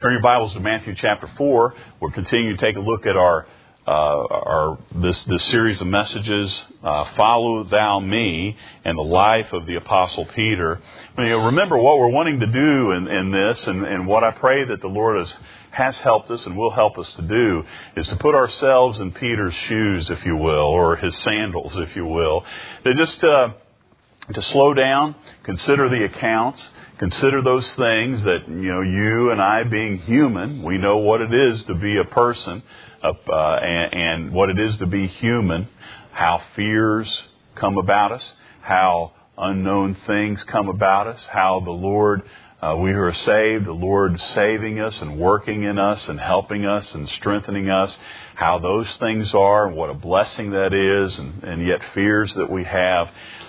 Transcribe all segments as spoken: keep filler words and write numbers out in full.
Turn your Bibles to Matthew chapter four. We're continuing to take a look at our uh, our this this series of messages, uh, Follow Thou Me, and the life of the Apostle Peter. You know, remember what we're wanting to do in, in this, and, and what I pray that the Lord has, has helped us and will help us to do, is to put ourselves in Peter's shoes, if you will, or his sandals, if you will. To just uh, to slow down, consider the accounts. Consider those things that, you know, you and I being human, we know what it is to be a person uh, and, and what it is to be human, how fears come about us, how unknown things come about us, how the Lord, uh, we who are saved, the Lord saving us and working in us and helping us and strengthening us, how those things are and what a blessing that is, and, and yet fears that we have.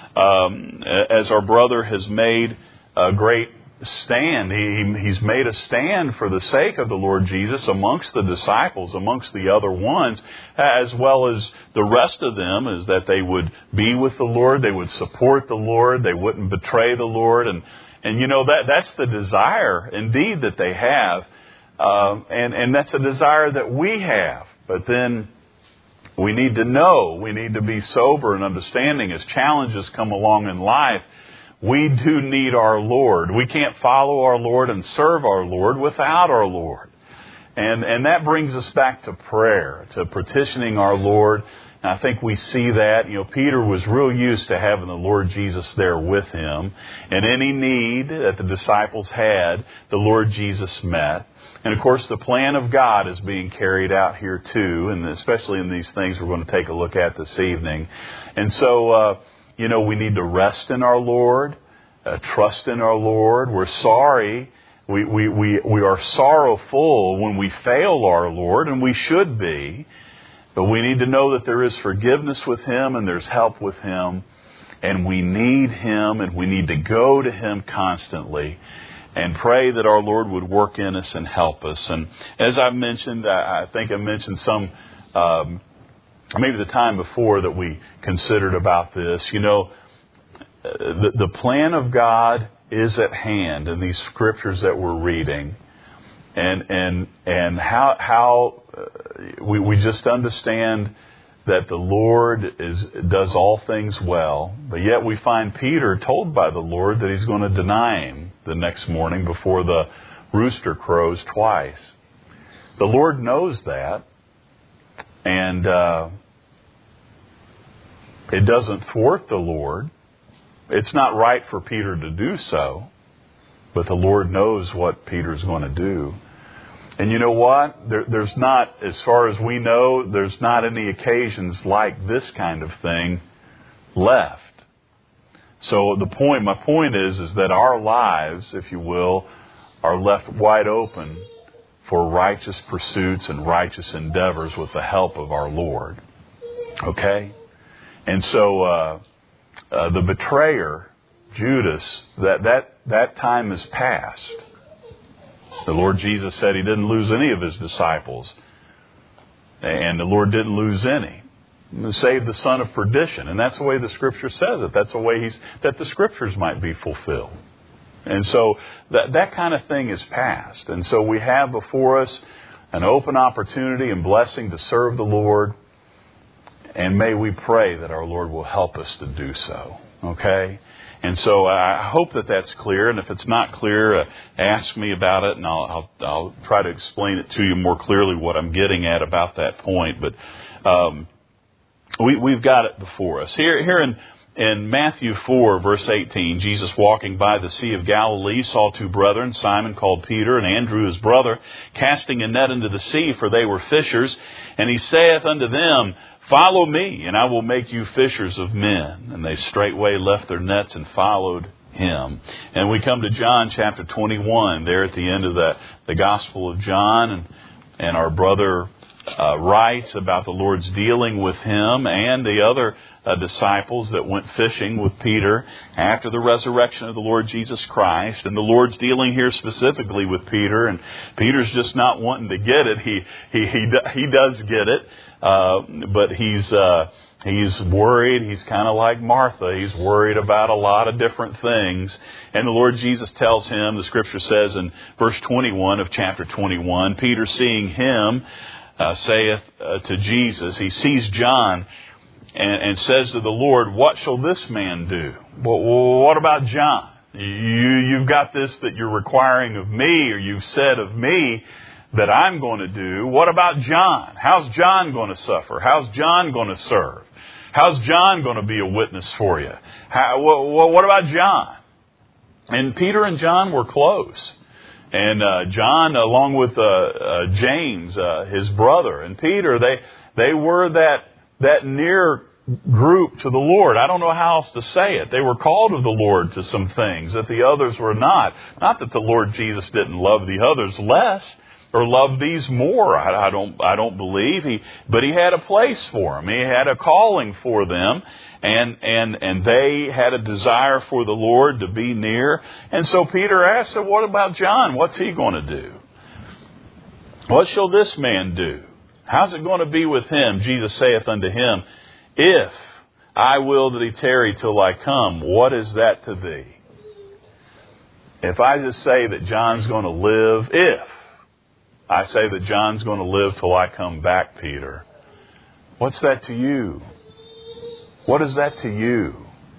Um, as our brother has made a great stand. He, he's made a stand for the sake of the Lord Jesus amongst the disciples, amongst the other ones, as well as the rest of them, is that they would be with the Lord, they would support the Lord, they wouldn't betray the Lord. And, and you know, that that's the desire, indeed, that they have. Uh, and, and that's a desire that we have. But then we need to know, we need to be sober and understanding as challenges come along in life. We do need our Lord. We can't follow our Lord and serve our Lord without our Lord. And and that brings us back to prayer, to petitioning our Lord. And I think we see that. You know, Peter was real used to having the Lord Jesus there with him. And any need that the disciples had, the Lord Jesus met. And of course, the plan of God is being carried out here too, and especially in these things we're going to take a look at this evening. And so, uh, you know, we need to rest in our Lord, uh, trust in our Lord. We're sorry. We, we, we, we are sorrowful when we fail our Lord, and we should be. But we need to know that there is forgiveness with Him and there's help with Him. And we need Him, and we need to go to Him constantly and pray that our Lord would work in us and help us. And as I've mentioned, I, I think I mentioned some... Um, Maybe the time before that we considered about this, you know, the, the plan of God is at hand in these scriptures that we're reading, and and and how how uh, we we just understand that the Lord is does all things well, but yet we find Peter told by the Lord that he's going to deny Him the next morning before the rooster crows twice. The Lord knows that, and uh, it doesn't thwart the Lord. It's not right for Peter to do so, but the Lord knows what Peter's going to do. And you know what? There, there's not, as far as we know, there's not any occasions like this kind of thing left. So the point, my point is, is that our lives, if you will, are left wide open for righteous pursuits and righteous endeavors with the help of our Lord. Okay? And so uh, uh, the betrayer, Judas, that, that, that time is past. The Lord Jesus said He didn't lose any of His disciples. And the Lord didn't lose any. He saved the son of perdition. And that's the way the Scripture says it. That's the way He's, that the Scriptures might be fulfilled. And so that, that kind of thing is past. And so we have before us an open opportunity and blessing to serve the Lord. And may we pray that our Lord will help us to do so. Okay? And so I hope that that's clear. And if it's not clear, uh, ask me about it, and I'll, I'll, I'll try to explain it to you more clearly what I'm getting at about that point. But um, we, we've got it before us. Here, here in, in Matthew four, verse eighteen, Jesus walking by the Sea of Galilee saw two brethren, Simon called Peter and Andrew his brother, casting a net into the sea, for they were fishers. And He saith unto them, Follow me, and I will make you fishers of men. And they straightway left their nets and followed Him. And we come to John chapter twenty-one, there at the end of the, the Gospel of John. And, and our brother uh, writes about the Lord's dealing with him and the other uh, disciples that went fishing with Peter after the resurrection of the Lord Jesus Christ. And the Lord's dealing here specifically with Peter, and Peter's just not wanting to get it. He he he, he does get it, uh, but he's uh, he's worried. He's kind of like Martha. He's worried about a lot of different things. And the Lord Jesus tells him, the Scripture says in verse twenty-one of chapter twenty-one, Peter, seeing him, uh, saith uh, to Jesus, he sees John and, and says to the Lord, what shall this man do? Well, what about John? You, you've got this that you're requiring of me, or you've said of me that I'm going to do. What about John? How's John going to suffer? How's John going to serve? How's John going to be a witness for you? How, well, what about John? And Peter and John were close. And uh, John, along with uh, uh, James, uh, his brother, and Peter, they they were that that near group to the Lord. I don't know how else to say it. They were called of the Lord to some things that the others were not. Not that the Lord Jesus didn't love the others less or love these more. I, I don't I don't believe he, but he had a place for them. He had a calling for them. And, and, and they had a desire for the Lord to be near. And so Peter asked, so what about John? What's he going to do? What shall this man do? How's it going to be with him? Jesus saith unto him, if I will that he tarry till I come, what is that to thee? If I just say that John's going to live, if I say that John's going to live till I come back, Peter, what's that to you? What is that to you?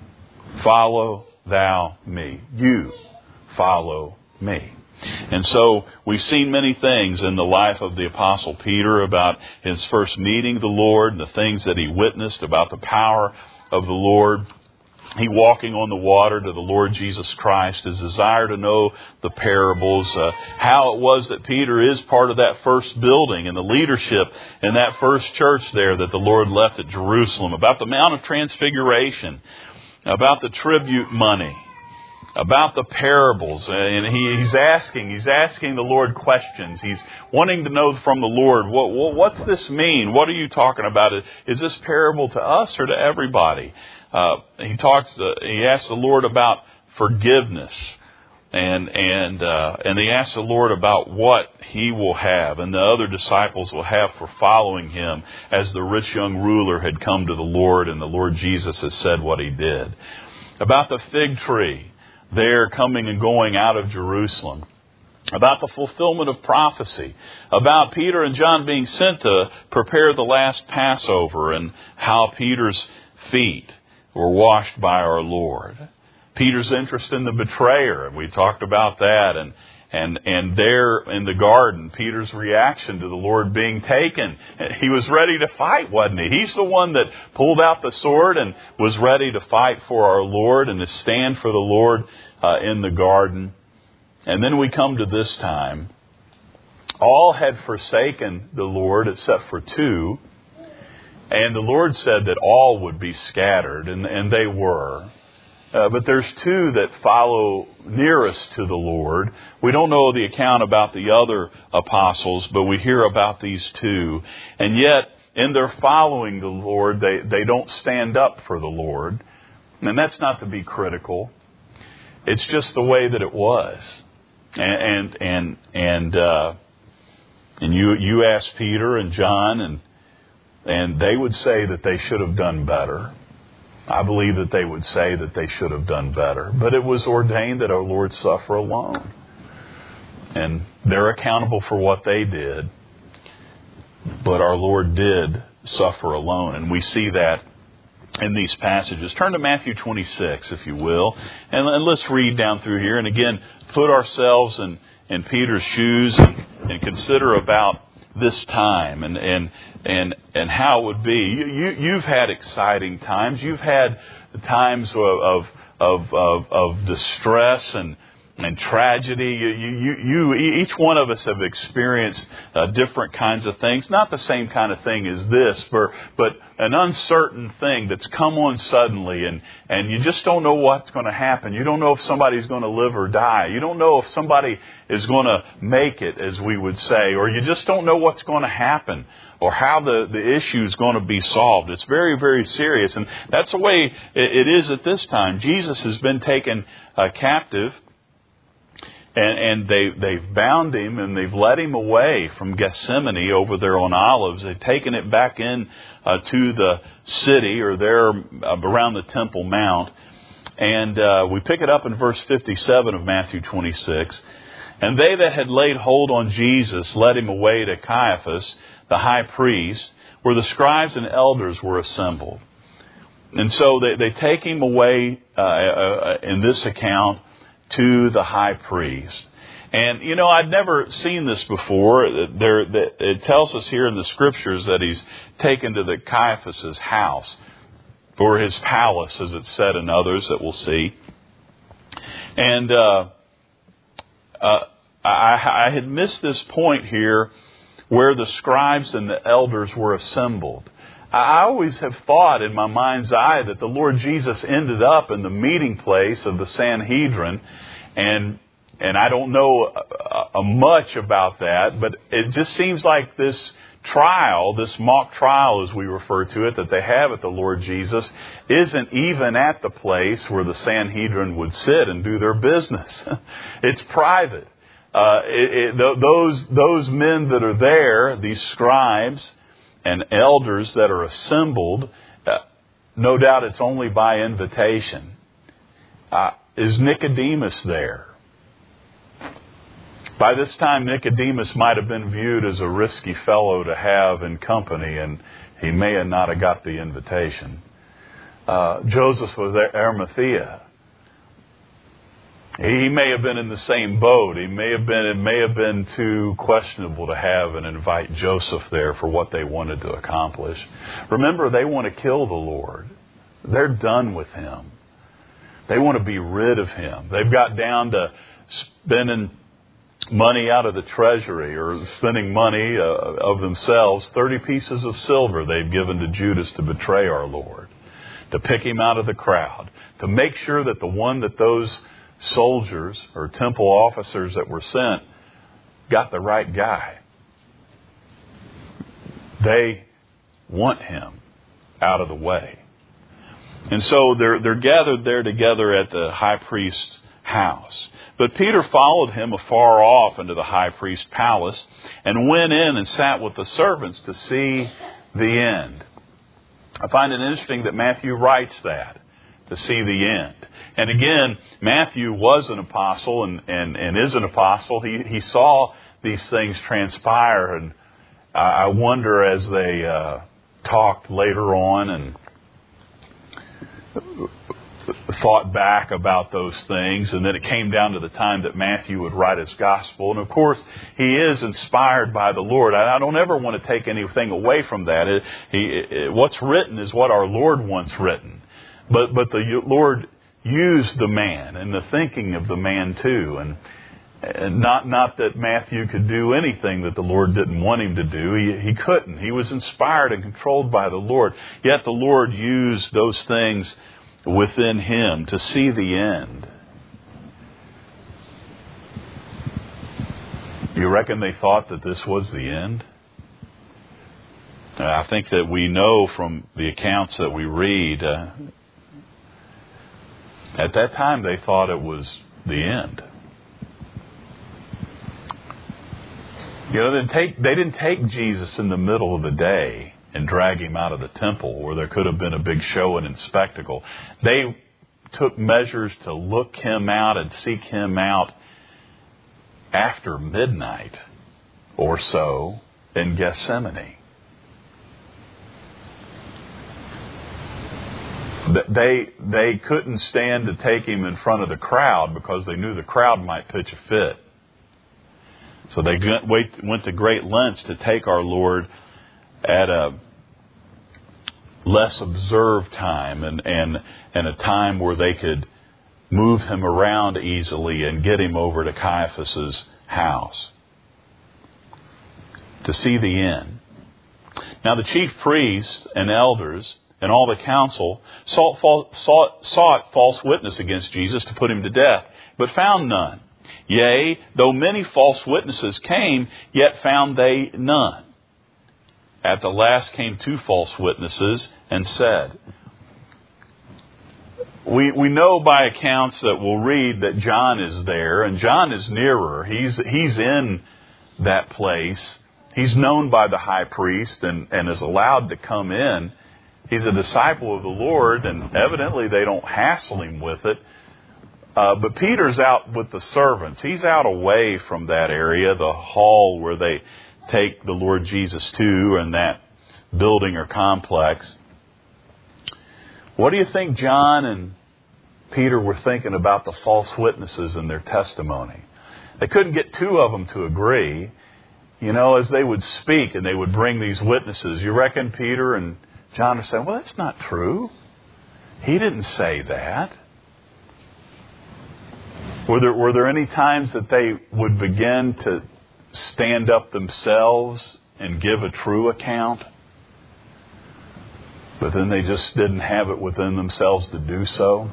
Follow thou me. You follow me. And so we've seen many things in the life of the Apostle Peter about his first meeting the Lord and the things that he witnessed about the power of the Lord. He walking on the water to the Lord Jesus Christ, his desire to know the parables, uh, how it was that Peter is part of that first building and the leadership in that first church there that the Lord left at Jerusalem, about the Mount of Transfiguration, about the tribute money, about the parables. And he, he's asking, he's asking the Lord questions. He's wanting to know from the Lord, what, what, what's this mean? What are you talking about? Is this parable to us or to everybody? Uh, he talks. Uh, he asks the Lord about forgiveness, and and uh, and he asks the Lord about what he will have, and the other disciples will have for following him, as the rich young ruler had come to the Lord, and the Lord Jesus has said what he did. About the fig tree, there coming and going out of Jerusalem. About the fulfillment of prophecy, about Peter and John being sent to prepare the last Passover, and how Peter's feet were washed by our Lord. Peter's interest in the betrayer, and we talked about that. And and and there in the garden, Peter's reaction to the Lord being taken. He was ready to fight, wasn't he? He's the one that pulled out the sword and was ready to fight for our Lord and to stand for the Lord uh, in the garden. And then we come to this time. All had forsaken the Lord except for two. And the Lord said that all would be scattered, and, and they were. Uh, but there's two that follow nearest to the Lord. We don't know the account about the other apostles, but we hear about these two. And yet, in their following the Lord, they, they don't stand up for the Lord. And that's not to be critical. It's just the way that it was. And and and and, uh, and you you ask Peter and John, and And they would say that they should have done better. I believe that they would say that they should have done better. But it was ordained that our Lord suffer alone. And they're accountable for what they did. But our Lord did suffer alone. And we see that in these passages. Turn to Matthew twenty-six, if you will. And, and let's read down through here. And again, put ourselves in, in Peter's shoes and, and consider about this time and and and and how it would be. You, you you've had exciting times. You've had times of of of of, of distress and and tragedy. You, you, you, each one of us have experienced uh, different kinds of things. Not the same kind of thing as this, but, but an uncertain thing that's come on suddenly, and, and you just don't know what's going to happen. You don't know if somebody's going to live or die. You don't know if somebody is going to make it, as we would say, or you just don't know what's going to happen or how the, the issue is going to be solved. It's very, very serious. And that's the way it, it is at this time. Jesus has been taken uh, captive. And, and they, they've bound him and they've led him away from Gethsemane over there on Olives. They've taken it back in uh, to the city, or there uh, around the Temple Mount. And uh, we pick it up in verse fifty-seven of Matthew twenty-six. And they that had laid hold on Jesus led him away to Caiaphas, the high priest, where the scribes and elders were assembled. And so they, they take him away uh, uh, in this account to the high priest. And, you know, I'd never seen this before. There, it tells us here in the Scriptures that he's taken to the Caiaphas' house, or his palace, as it's said in others that we'll see. And uh, uh, I, I had missed this point here where the scribes and the elders were assembled. I always have thought in my mind's eye that the Lord Jesus ended up in the meeting place of the Sanhedrin, and and I don't know uh, much about that, but it just seems like this trial, this mock trial as we refer to it, that they have at the Lord Jesus, isn't even at the place where the Sanhedrin would sit and do their business. It's private. Uh, it, it, those those men that are there, these scribes and elders that are assembled, uh, no doubt it's only by invitation. Uh, is Nicodemus there? By this time, Nicodemus might have been viewed as a risky fellow to have in company, and he may have not have got the invitation. Uh, Joseph of Arimathea, he may have been in the same boat. He may have been, it may have been too questionable to have and invite Joseph there for what they wanted to accomplish. Remember, they want to kill the Lord. They're done with him. They want to be rid of him. They've got down to spending money out of the treasury, or spending money uh, of themselves. thirty pieces of silver they've given to Judas to betray our Lord, to pick him out of the crowd, to make sure that the one that those soldiers or temple officers that were sent got the right guy. They want him out of the way. And so they're they're gathered there together at the high priest's house. But Peter followed him afar off into the high priest's palace and went in and sat with the servants to see the end. I find it interesting that Matthew writes that, to see the end. And again, Matthew was an apostle and, and, and is an apostle. He, he saw these things transpire, and I wonder as they uh, talked later on and thought back about those things, and then it came down to the time that Matthew would write his gospel. And of course, he is inspired by the Lord. I, I don't ever want to take anything away from that. It, he, it, what's written is what our Lord wants written. But but the Lord used the man and the thinking of the man too. And, and not not that Matthew could do anything that the Lord didn't want him to do. He, he couldn't. He was inspired and controlled by the Lord. Yet the Lord used those things within him to see the end. You reckon they thought that this was the end? I think that we know from the accounts that we read, uh, at that time they thought it was the end. You know, they didn't take, they didn't take Jesus in the middle of the day and drag him out of the temple where there could have been a big show and spectacle. They took measures to look him out and seek him out after midnight or so in Gethsemane. They, they couldn't stand to take him in front of the crowd because they knew the crowd might pitch a fit. So they went to great lengths to take our Lord at a less observed time and, and, and a time where they could move him around easily and get him over to Caiaphas's house to see the end. Now the chief priests and elders and all the council sought, sought, sought false witness against Jesus to put him to death, but found none. Yea, though many false witnesses came, yet found they none. At the last came two false witnesses and said, We we know by accounts that we'll read that John is there, and John is nearer. He's he's in that place. He's known by the high priest and, and is allowed to come in. He's a disciple of the Lord, and evidently they don't hassle him with it. Uh, but Peter's out with the servants. He's out away from that area, the hall where they take the Lord Jesus to, and that building or complex. What do you think John and Peter were thinking about the false witnesses and their testimony? They couldn't get two of them to agree. You know, as they would speak and they would bring these witnesses, you reckon Peter and John are saying, well, that's not true. He didn't say that. Were there, were there any times that they would begin to stand up themselves and give a true account? But then they just didn't have it within themselves to do so?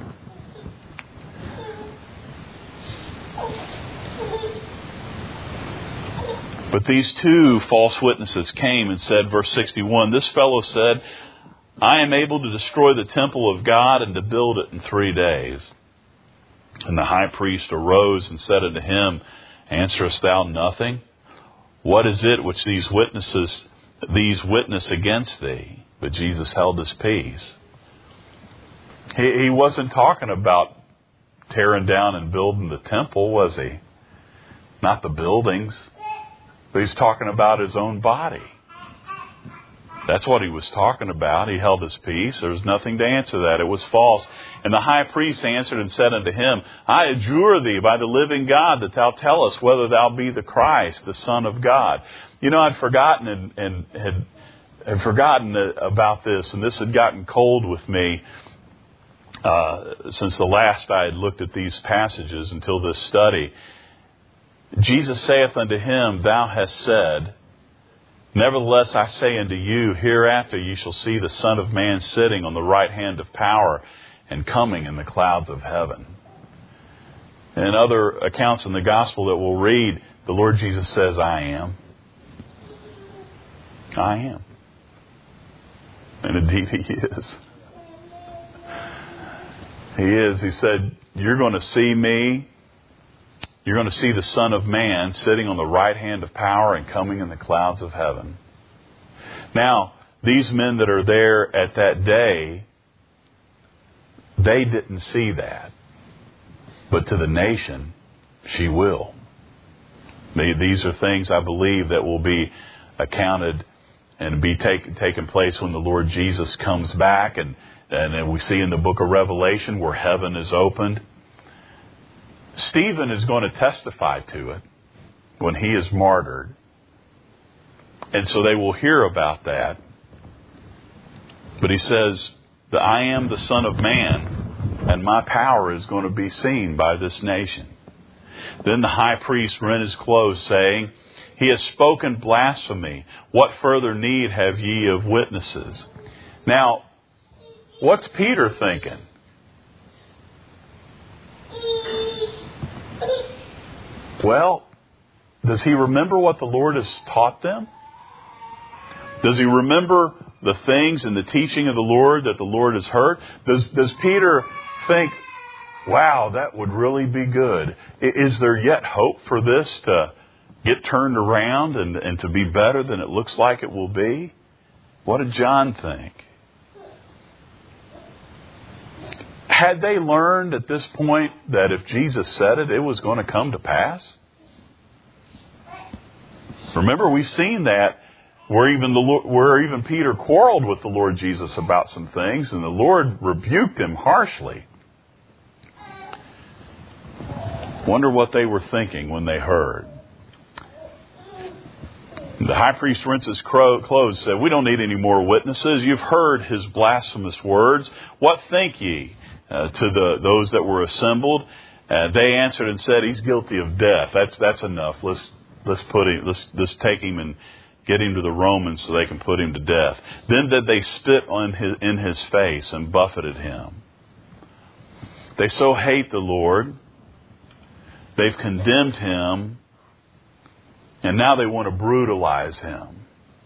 But these two false witnesses came and said, verse sixty-one, this fellow said, I am able to destroy the temple of God and to build it in three days. And the high priest arose and said unto him, answerest thou nothing? What is it which these witnesses, these witness against thee? But Jesus held his peace. He, he wasn't talking about tearing down and building the temple, was he? Not the buildings. But he's talking about his own body. That's what he was talking about. He held his peace. There was nothing to answer that. It was false. And the high priest answered and said unto him, I adjure thee by the living God that thou tell us whether thou be the Christ, the Son of God. You know, I'd forgotten and, and had, had forgotten about this, and this had gotten cold with me uh, since the last I had looked at these passages until this study. Jesus saith unto him, thou hast said, nevertheless I say unto you, hereafter ye shall see the Son of Man sitting on the right hand of power and coming in the clouds of heaven. And in other accounts in the gospel that we'll read, the Lord Jesus says, I am. I am. And indeed he is. He is. He said, you're going to see me. You're going to see the Son of Man sitting on the right hand of power and coming in the clouds of heaven. Now, these men that are there at that day, they didn't see that. But to the nation, she will. These are things, I believe, that will be accounted and be take, taking place when the Lord Jesus comes back. And, and we see in the book of Revelation where heaven is opened. Stephen is going to testify to it when he is martyred. And so they will hear about that. But he says, that I am the Son of Man, and my power is going to be seen by this nation. Then the high priest rent his clothes, saying, he has spoken blasphemy. What further need have ye of witnesses? Now, what's Peter thinking? Well, does he remember what the Lord has taught them? Does he remember the things and the teaching of the Lord that the Lord has heard? Does, does Peter think, wow, that would really be good? Is there yet hope for this to get turned around and, and to be better than it looks like it will be? What did John think? Had they learned at this point that if Jesus said it, it was going to come to pass? Remember, we've seen that where even the where even Peter quarreled with the Lord Jesus about some things, and the Lord rebuked him harshly. Wonder what they were thinking when they heard. The high priest rents his clothes, said, "We don't need any more witnesses. You've heard his blasphemous words. What think ye?" Uh, to the those that were assembled, uh, they answered and said, "He's guilty of death. That's that's enough. Let's let's put him. Let's let's take him and get him to the Romans so they can put him to death." Then did they spit on his in his face and buffeted him. They so hate the Lord. They've condemned him. And now they want to brutalize him.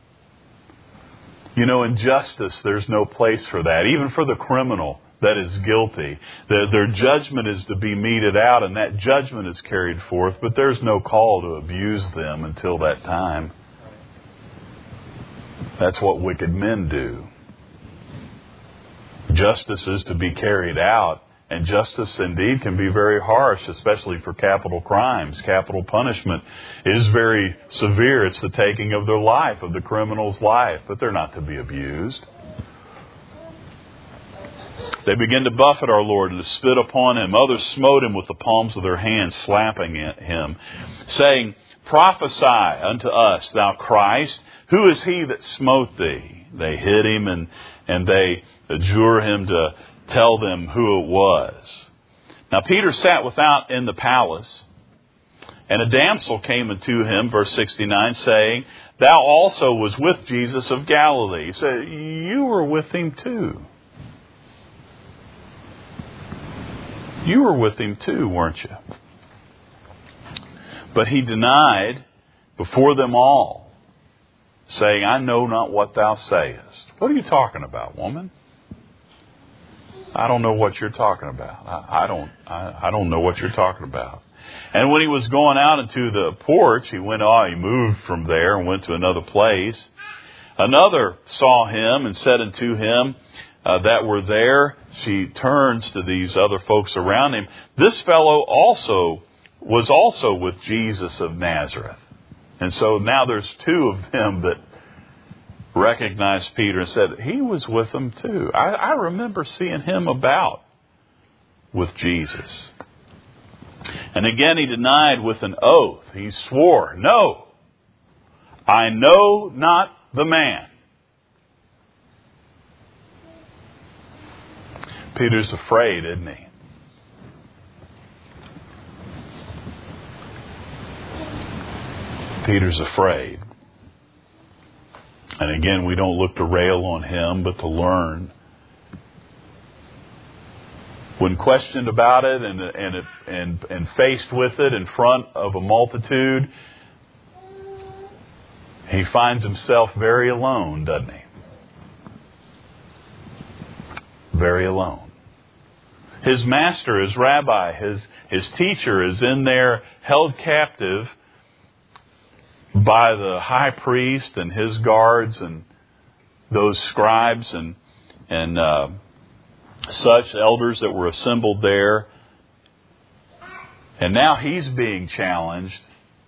You know, in justice, there's no place for that. Even for the criminal that is guilty. Their, their judgment is to be meted out, and that judgment is carried forth. But there's no call to abuse them until that time. That's what wicked men do. Justice is to be carried out. And justice indeed can be very harsh, especially for capital crimes. Capital punishment is very severe. It's the taking of their life, of the criminal's life. But they're not to be abused. They begin to buffet our Lord and to spit upon him. Others smote him with the palms of their hands, slapping at him, saying, "Prophesy unto us, thou Christ. Who is he that smote thee?" They hit him and, and they adjure him to tell them who it was. Now Peter sat without in the palace, and a damsel came unto him, verse sixty-nine, saying, "Thou also was with Jesus of Galilee." He said, "You were with him too. You were with him too, weren't you?" But he denied before them all, saying, "I know not what thou sayest." What are you talking about, woman? I don't know what you're talking about. I, I don't. I, I don't know what you're talking about. And when he was going out into the porch, he went on. He moved from there and went to another place. Another saw him and said unto him uh, that were there. She turns to these other folks around him. "This fellow also was also with Jesus of Nazareth." And so now there's two of them that recognized Peter and said, "He was with them too. I, I remember seeing him about with Jesus." And again he denied with an oath. He swore, "No, I know not the man." Peter's afraid, isn't he? Peter's afraid. And again, we don't look to rail on him, but to learn. When questioned about it and, and, and, and faced with it in front of a multitude, he finds himself very alone, doesn't he? Very alone. His master, his rabbi, his, his teacher is in there held captive by the high priest and his guards and those scribes and and uh, such elders that were assembled there. And now he's being challenged.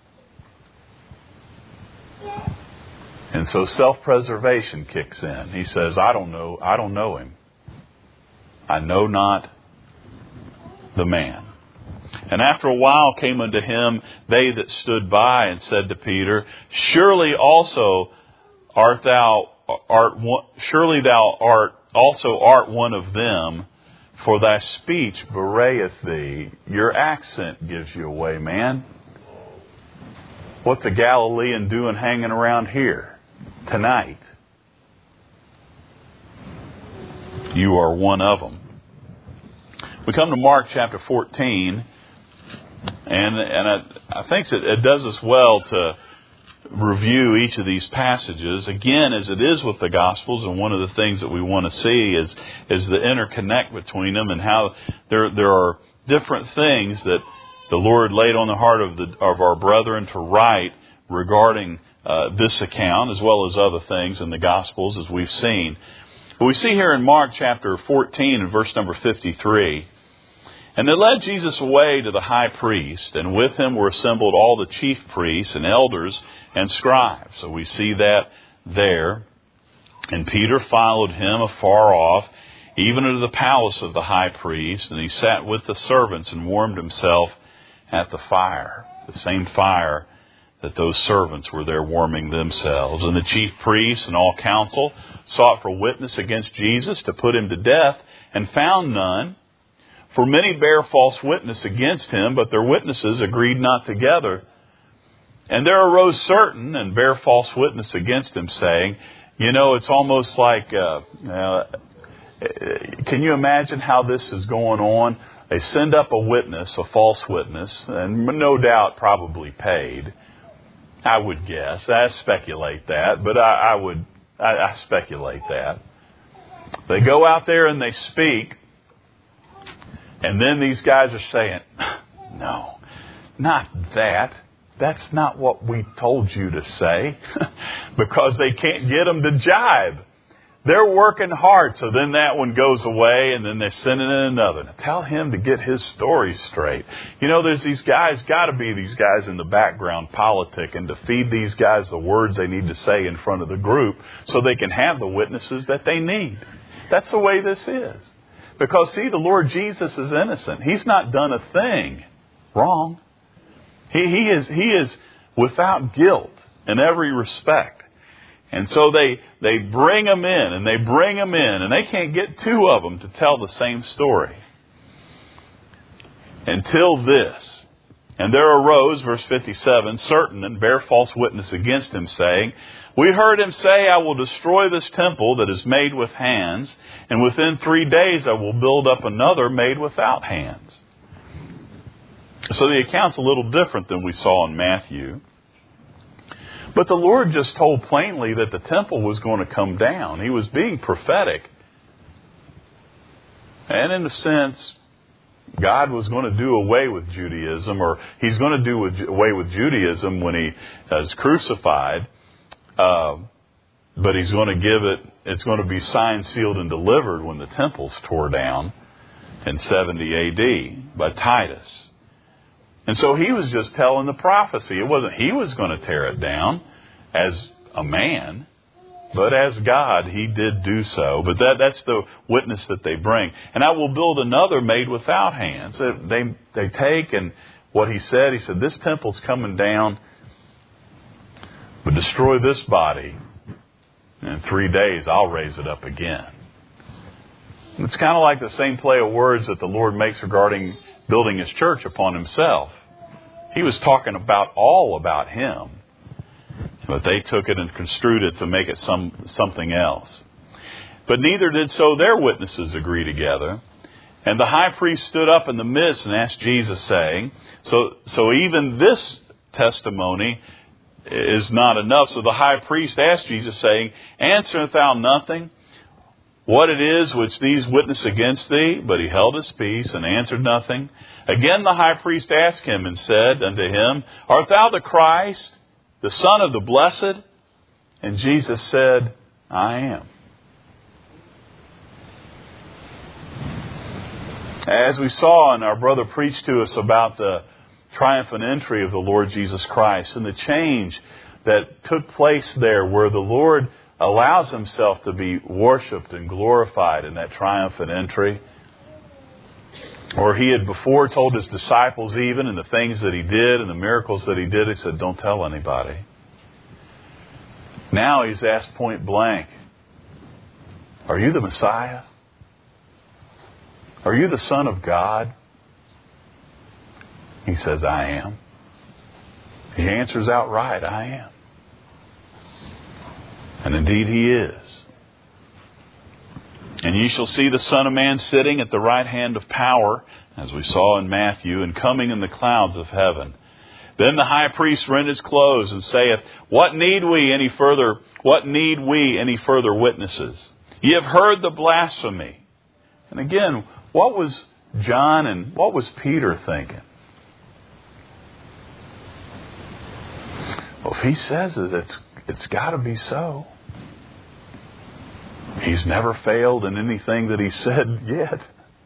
And so self-preservation kicks in. He says, I don't know, I don't know him. I know not the man. And after a while came unto him they that stood by and said to Peter, Surely also art thou art one, surely thou art also art one of them, for thy speech bewrayeth thee. Your accent gives you away, man. What's a Galilean doing hanging around here tonight? You are one of them. We come to Mark chapter fourteen. And and I, I think it, it does us well to review each of these passages. Again, as it is with the Gospels, and one of the things that we want to see is is the interconnect between them and how there there are different things that the Lord laid on the heart of the of our brethren to write regarding uh, this account, as well as other things in the Gospels, as we've seen. But we see here in Mark chapter fourteen and verse number fifty-three. And they led Jesus away to the high priest, and with him were assembled all the chief priests and elders and scribes. So we see that there. And Peter followed him afar off, even into the palace of the high priest, and he sat with the servants and warmed himself at the fire, the same fire that those servants were there warming themselves. And the chief priests and all council sought for witness against Jesus to put him to death, and found none. For many bare false witness against him, but their witnesses agreed not together. And there arose certain and bare false witness against him, saying, you know, it's almost like, uh, uh, can you imagine how this is going on? They send up a witness, a false witness, and no doubt probably paid. I would guess. I speculate that, but I, I would I, I speculate that. They go out there and they speak, and then these guys are saying, no, not that. That's not what we told you to say, because they can't get them to jibe. They're working hard, so then that one goes away, and then they're sending in another. Now, tell him to get his story straight. You know, there's these guys, got to be these guys in the background politicking to feed these guys the words they need to say in front of the group so they can have the witnesses that they need. That's the way this is. Because, see, the Lord Jesus is innocent. He's not done a thing wrong. He, he is, he is without guilt in every respect. And so they, they bring them in, and they bring them in, and they can't get two of them to tell the same story. Until this. And there arose, verse fifty-seven, certain and bare false witness against him, saying, we heard him say, I will destroy this temple that is made with hands, and within three days I will build up another made without hands. So the account's a little different than we saw in Matthew. But the Lord just told plainly that the temple was going to come down. He was being prophetic. And in a sense, God was going to do away with Judaism, or He's going to do away with Judaism when He is crucified. Uh, but He's going to give it, it's going to be signed, sealed, and delivered when the temple's tore down in seventy A D by Titus. And so He was just telling the prophecy. It wasn't He was going to tear it down as a man, but as God, He did do so. But that, that's the witness that they bring. And I will build another made without hands. They, they take, and what He said, He said, this temple's coming down, but destroy this body. And in three days, I'll raise it up again. It's kind of like the same play of words that the Lord makes regarding building His church upon Himself. He was talking about all about Him, but they took it and construed it to make it some something else. But neither did so their witnesses agree together. And the high priest stood up in the midst and asked Jesus, saying, so, so even this testimony is not enough. So the high priest asked Jesus, saying, answerest thou nothing? What it is which these witness against thee? But he held his peace and answered nothing. Again the high priest asked him and said unto him, art thou the Christ, the Son of the Blessed? And Jesus said, I am. As we saw, and our brother preached to us about the triumphant entry of the Lord Jesus Christ and the change that took place there, where the Lord allows Himself to be worshipped and glorified in that triumphant entry. Or He had before told His disciples, even in the things that He did and the miracles that He did, He said, don't tell anybody. Now He's asked point blank, are you the Messiah? Are you the Son of God? He says, I am. He answers outright, I am. And indeed He is. And ye shall see the Son of Man sitting at the right hand of power, as we saw in Matthew, and coming in the clouds of heaven. Then the high priest rent his clothes and saith, What need we any further, what need we any further witnesses? Ye have heard the blasphemy. And again, what was John and what was Peter thinking? Well, if he says it, it's, it's got to be so. He's never failed in anything that He said yet.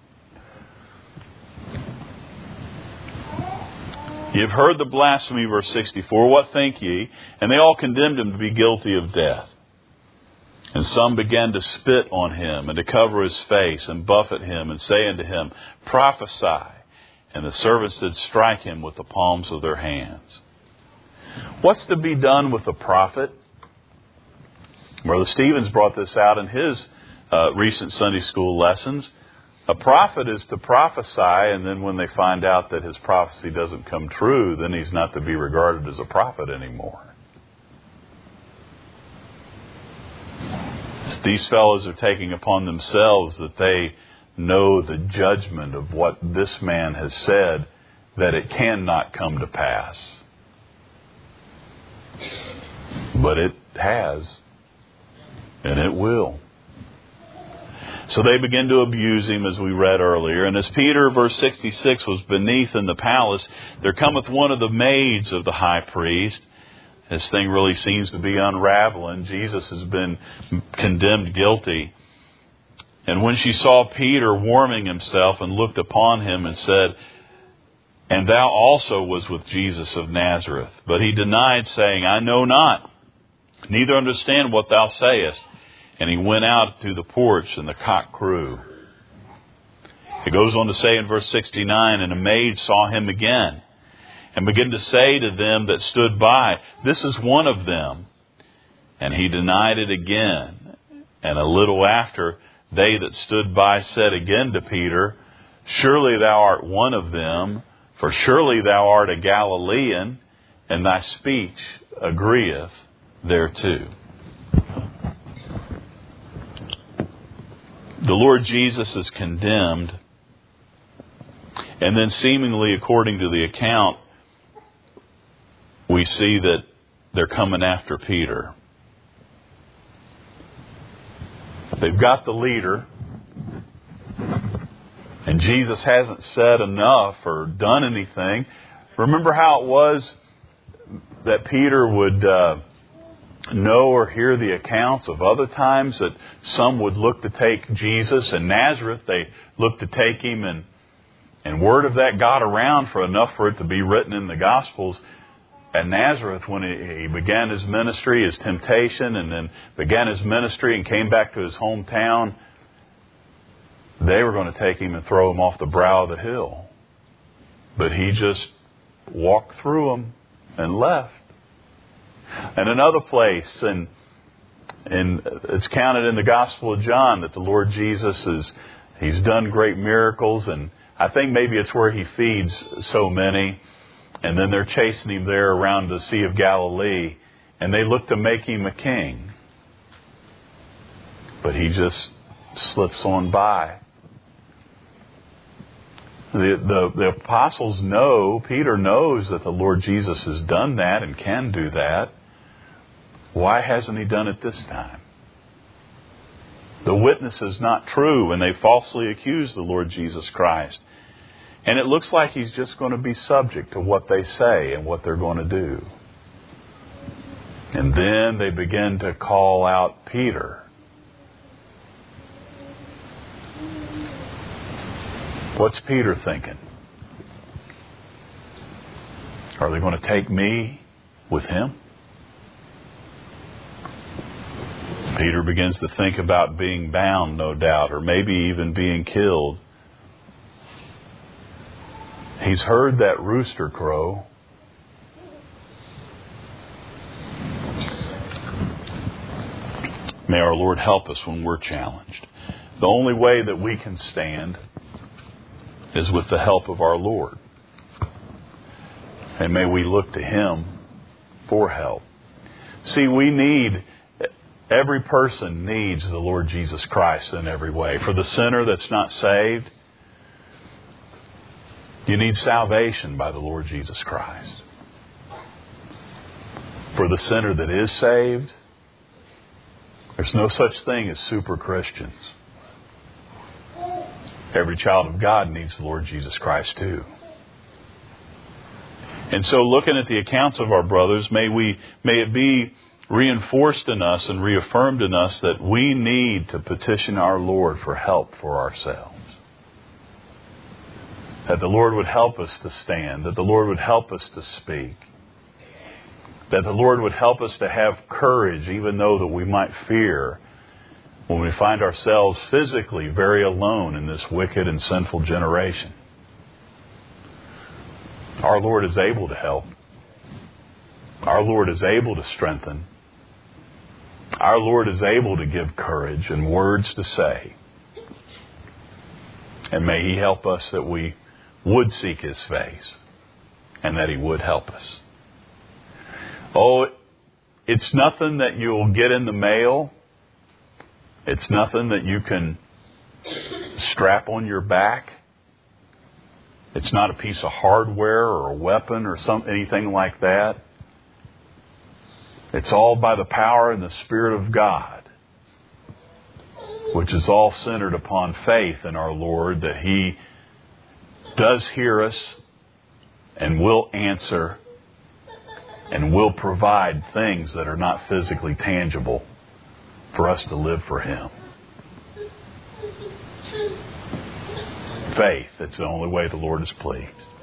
Ye have heard the blasphemy, verse sixty-four. What think ye? And they all condemned Him to be guilty of death. And some began to spit on Him and to cover His face and buffet Him and say unto Him, Prophesy. And the servants did strike Him with the palms of their hands. What's to be done with a prophet? Brother Stevens brought this out in his uh, recent Sunday school lessons. A prophet is to prophesy, and then when they find out that his prophecy doesn't come true, then he's not to be regarded as a prophet anymore. These fellows are taking upon themselves that they know the judgment of what this man has said, that it cannot come to pass. But it has, and it will. So they begin to abuse him, as we read earlier. And as Peter, verse sixty-six, was beneath in the palace, there cometh one of the maids of the high priest. This thing really seems to be unraveling. Jesus has been condemned guilty. And when she saw Peter warming himself, and looked upon him and said, And thou also was with Jesus of Nazareth. But he denied, saying, I know not, neither understand what thou sayest. And he went out to the porch, and the cock crew. It goes on to say in verse sixty-nine, And a maid saw him again, and began to say to them that stood by, This is one of them. And he denied it again. And a little after, they that stood by said again to Peter, Surely thou art one of them, for surely thou art a Galilean, and thy speech agreeth thereto. The Lord Jesus is condemned, and then seemingly according to the account, we see that they're coming after Peter. They've got the leader, and Jesus hasn't said enough or done anything. Remember how it was that Peter would uh, know or hear the accounts of other times that some would look to take Jesus. In Nazareth, they looked to take him, and, and word of that got around for enough for it to be written in the Gospels. At Nazareth, when he, he began his ministry, his temptation, and then began his ministry and came back to his hometown, they were going to take him and throw him off the brow of the hill. But he just walked through them and left. And another place, and, and it's counted in the Gospel of John that the Lord Jesus is, he's done great miracles, and I think maybe it's where he feeds so many. And then they're chasing him there around the Sea of Galilee, and they look to make him a king. But he just slips on by. The, the, the apostles know, Peter knows that the Lord Jesus has done that and can do that. Why hasn't he done it this time? The witness is not true, and they falsely accuse the Lord Jesus Christ. And it looks like he's just going to be subject to what they say and what they're going to do. And then they begin to call out Peter. What's Peter thinking? Are they going to take me with him? Peter begins to think about being bound, no doubt, or maybe even being killed. He's heard that rooster crow. May our Lord help us when we're challenged. The only way that we can stand is with the help of our Lord. And may we look to Him for help. See, we need, every person needs the Lord Jesus Christ in every way. For the sinner that's not saved, you need salvation by the Lord Jesus Christ. For the sinner that is saved, there's no such thing as super Christians. Every child of God needs the Lord Jesus Christ too. And so looking at the accounts of our brothers, may we, may it be reinforced in us and reaffirmed in us that we need to petition our Lord for help for ourselves. That the Lord would help us to stand. That the Lord would help us to speak. That the Lord would help us to have courage, even though that we might fear when we find ourselves physically very alone in this wicked and sinful generation. Our Lord is able to help. Our Lord is able to strengthen. Our Lord is able to give courage and words to say. And may He help us that we would seek His face and that He would help us. Oh, it's nothing that you'll get in the mail. It's nothing that you can strap on your back. It's not a piece of hardware or a weapon or some anything like that. It's all by the power and the Spirit of God, which is all centered upon faith in our Lord, that He does hear us and will answer and will provide things that are not physically tangible for us to live for Him. Faith, it's the only way the Lord is pleased.